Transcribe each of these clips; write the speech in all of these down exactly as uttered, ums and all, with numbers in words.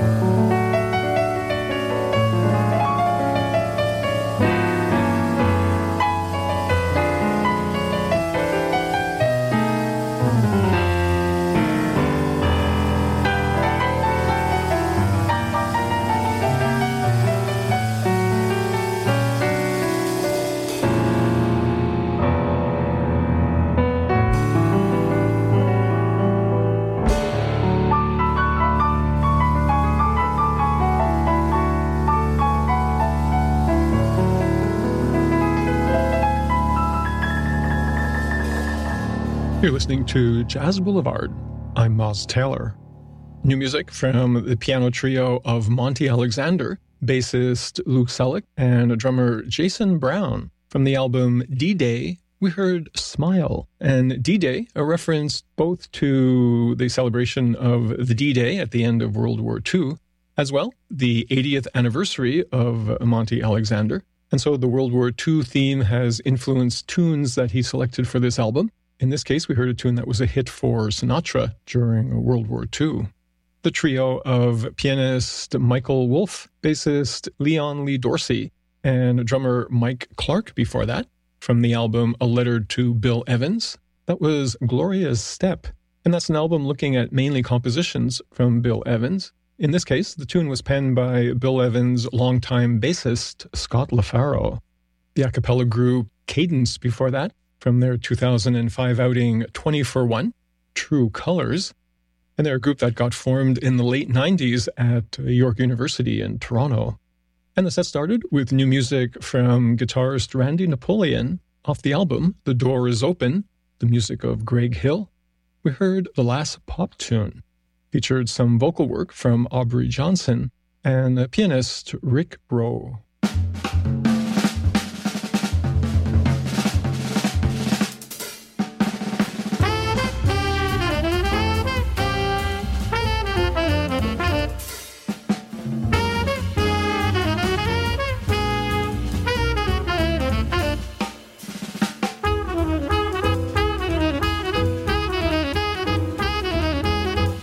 You're listening to Jazz Boulevard. I'm Moz Taylor. New music from the piano trio of Monty Alexander, bassist Luke Selleck, and drummer Jason Brown. From the album D-Day, we heard Smile. And D-Day, a reference both to the celebration of the D-Day at the end of World War Two, as well the eightieth anniversary of Monty Alexander. And so the World War Two theme has influenced tunes that he selected for this album. In this case, we heard a tune that was a hit for Sinatra during World War Two. The trio of pianist Michael Wolff, bassist Leon Lee Dorsey, and drummer Mike Clark before that, from the album A Letter to Bill Evans. That was Gloria's Step, and that's an album looking at mainly compositions from Bill Evans. In this case, the tune was penned by Bill Evans' longtime bassist Scott LaFaro. The a cappella group Cadence before that, from their two thousand five outing twenty for one, True Colors. And they're a group that got formed in the late nineties at York University in Toronto. And the set started with new music from guitarist Randy Napoleon off the album The Door Is Open, the music of Greg Hill. We heard The Last Pop Tune, featured some vocal work from Aubrey Johnson and pianist Rick Rowe.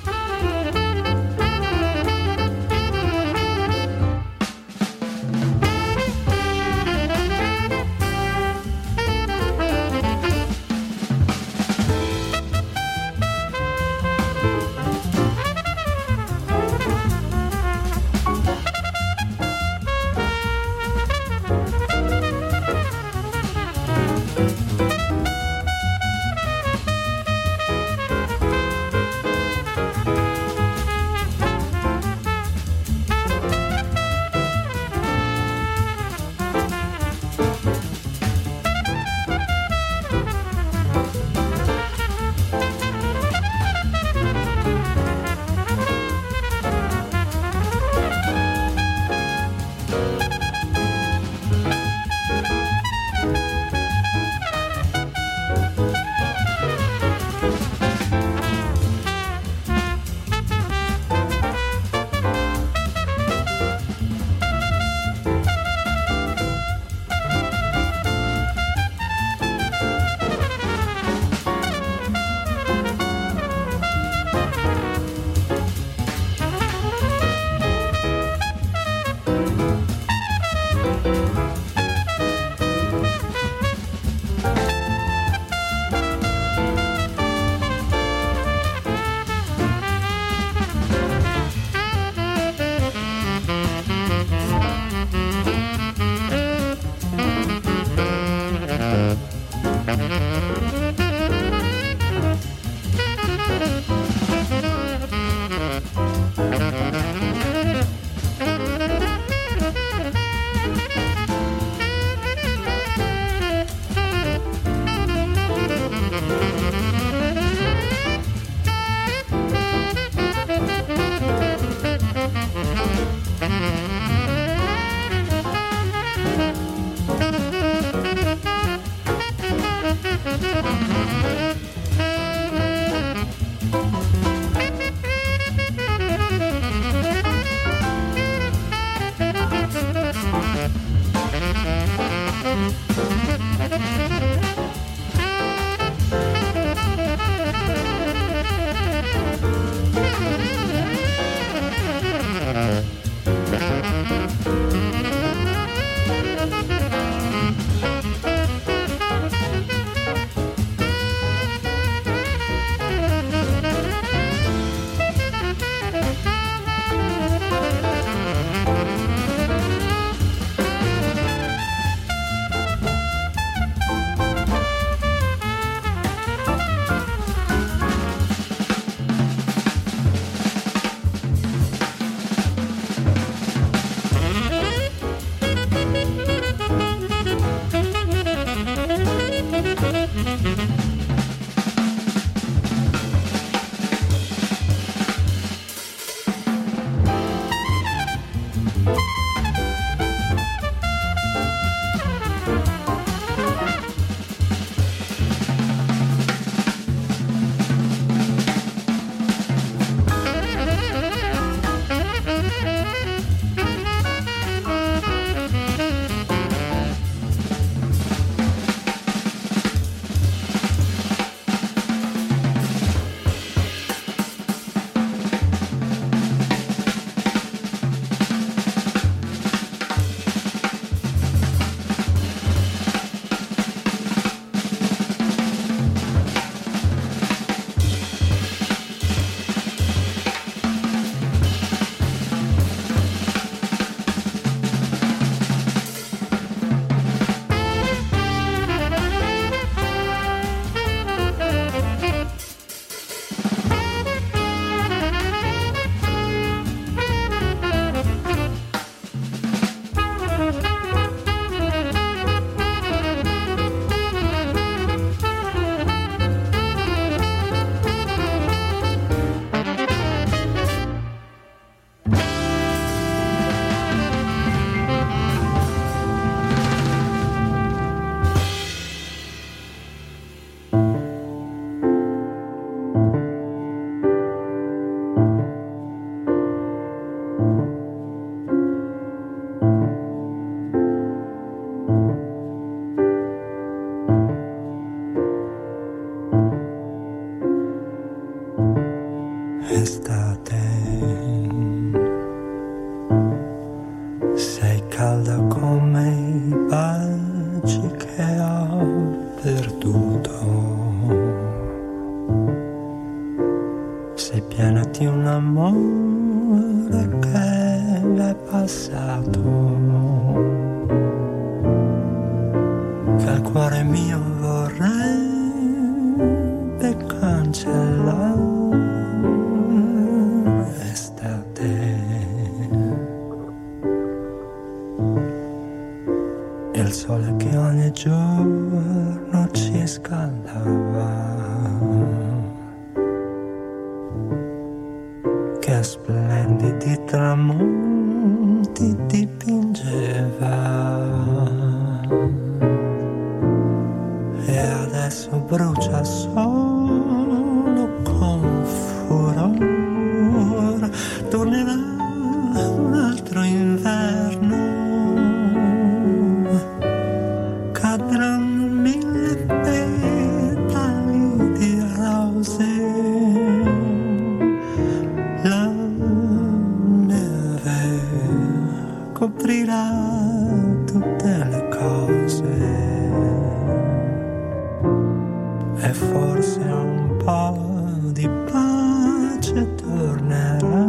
Thank you. Estate, sei calda come i baci che ho perduto, sei piena di un amore che è passato, che al cuore mio vorrebbe cancellare. Il sole che ogni giorno ci scaldava, che splendidi tramonti dipingeva, e adesso brucia solo con furore, tornerà un altro inverno. Coprirà tutte le cose e forse un po' di pace tornerà.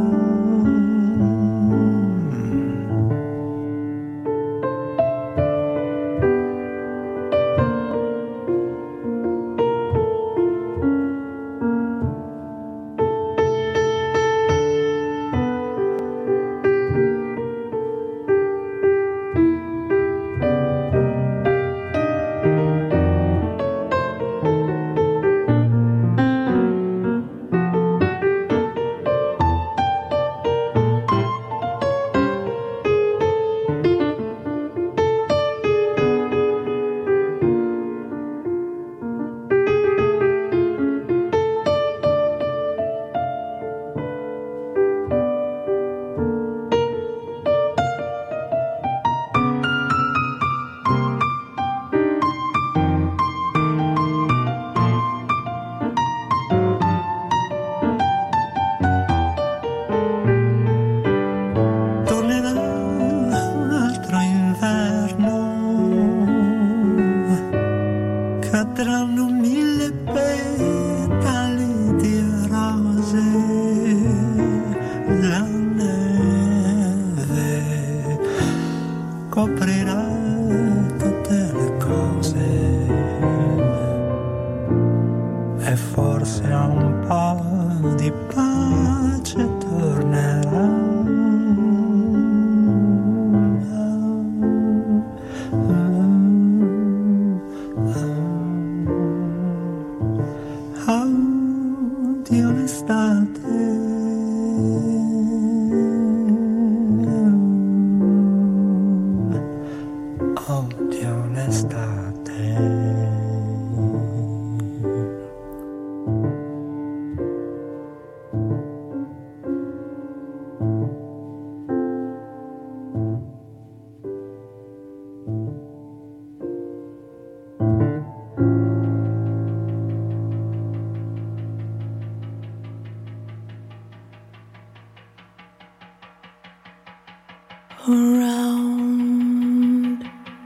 around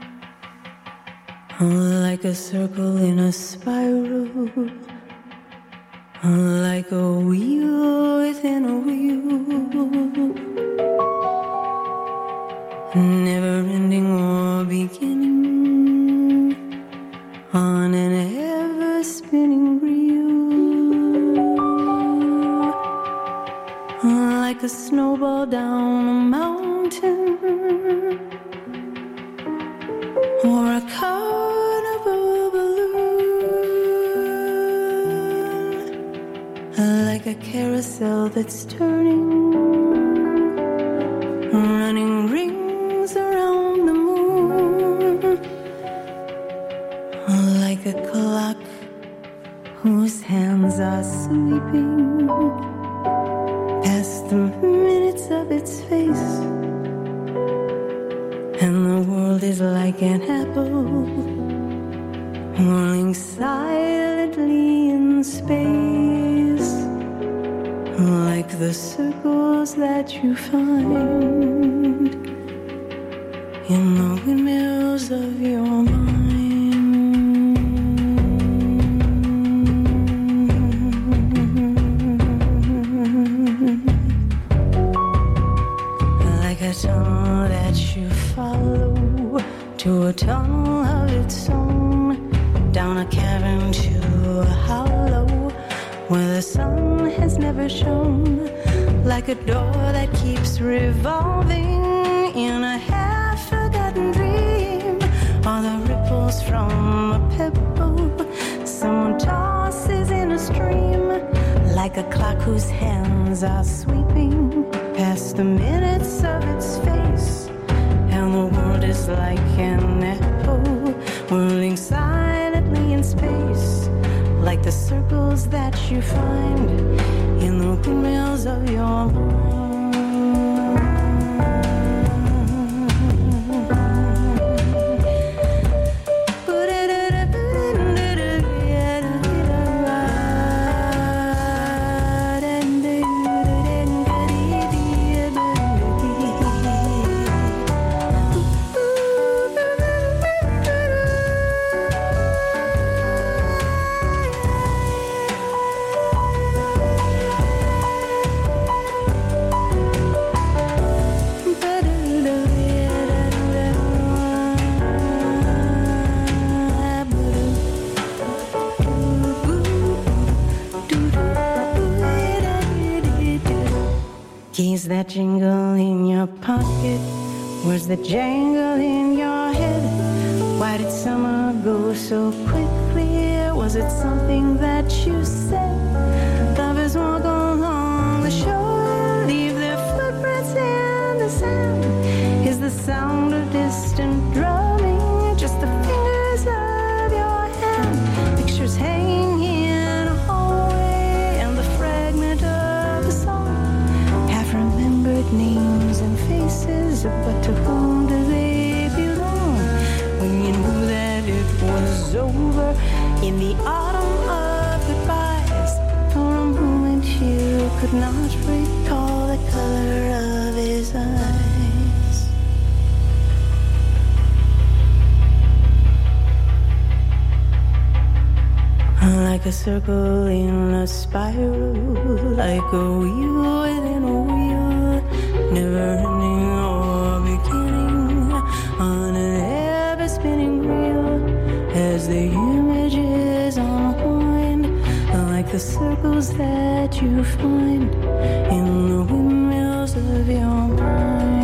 like a circle in a spiral, like a wheel within a wheel, never ending or beginning on an ever spinning reel, like a snowball down a mountain or a carnival balloon, like a carousel that's turning, running rings around the moon, like a clock whose hands are sweeping past the minutes of its face, and the world is like an apple whirling silently in space, like the circles that you find in the windmills of your mind. Like a tunnel that you follow to a tunnel of its own, down a cavern to a hollow where the sun has never shone, like a door that keeps revolving in a half-forgotten dream, or the ripples from a pebble someone tosses in a stream, like a clock whose hands are sweeping past the minutes of its face, and the world is like an apple whirling silently in space, like the circles that you find in the windmills of your mind. Keys that jingle in your pocket, words that jangle in your head. Why did summer go so quickly? Was it something that you said? Lovers walk along the shore, leave their footprints in the sand. Is the sound of distant drumming just the fingers of your hand? Pictures hanging in a hallway and the fragment of the song, half-remembered names and faces, but to whom do they belong? When you knew that it was over in the autumn of goodbyes, for a moment you could not recall the color of his eyes. Like a circle in a spiral, like a wheel within a wheel, never ending or beginning on an ever-spinning reel, as the images unwind, like the circles that you find in the windmills of your mind.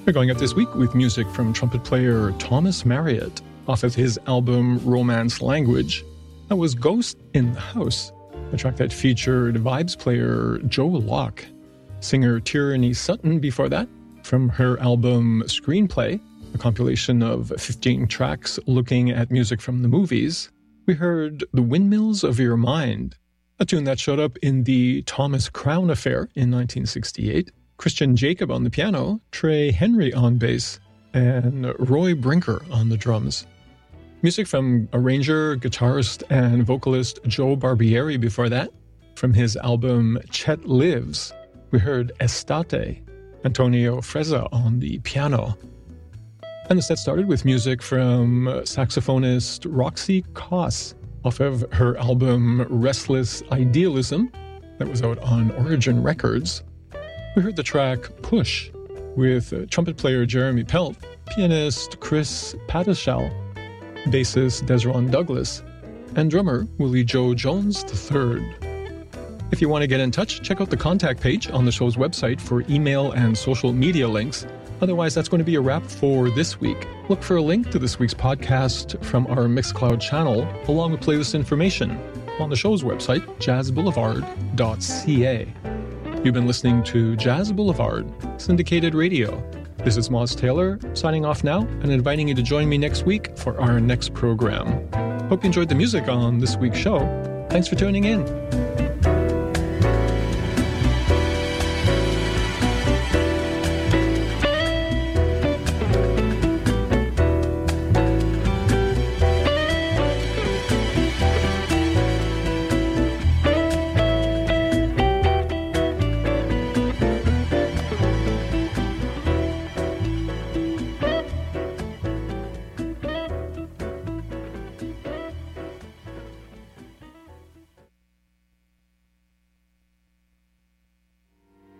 We're going up this week with music from trumpet player Thomas Marriott off of his album Romance Language. That was Ghost in the House, a track that featured vibes player Joe Locke. Singer Tierney Sutton before that, from her album Screenplay, a compilation of fifteen tracks looking at music from the movies. We heard The Windmills of Your Mind, a tune that showed up in the Thomas Crown Affair in nineteen sixty-eight. Christian Jacob on the piano, Trey Henry on bass, and Roy Brinker on the drums. Music from arranger, guitarist, and vocalist Joe Barbieri before that. From his album Chet Lives, we heard Estate, Antonio Frezza on the piano. And the set started with music from saxophonist Roxy Koss off of her album Restless Idealism that was out on Origin Records. We heard the track Push with trumpet player Jeremy Pelt, pianist Chris Padishal, bassist Desron Douglas, and drummer Willie Joe Jones the third. If you want to get in touch, check out the contact page on the show's website for email and social media links. Otherwise, that's going to be a wrap for this week. Look for a link to this week's podcast from our Mixcloud channel, along with playlist information on the show's website, jazz boulevard dot c a. You've been listening to Jazz Boulevard, syndicated radio. This is Moz Taylor, signing off now and inviting you to join me next week for our next program. Hope you enjoyed the music on this week's show. Thanks for tuning in.